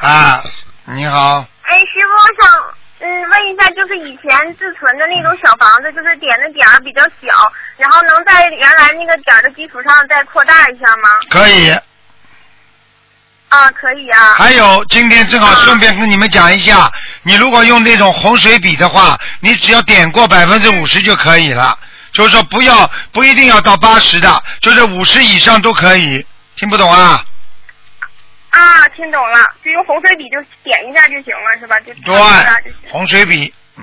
啊，你好。 哎，师傅，我想问一下，就是以前自存的那种小房子，就是点的点儿比较小，然后能在原来那个点儿的基础上再扩大一下吗？ 可以。 啊，可以啊。 还有，今天正好顺便跟你们讲一下，你如果用那种洪水笔的话，你只要点过50%就可以了，就是说不一定要到80的，就是50以上都可以。听不懂啊？ 啊，听懂了，就用洪水笔就点一下就行了，是吧？就对，洪水笔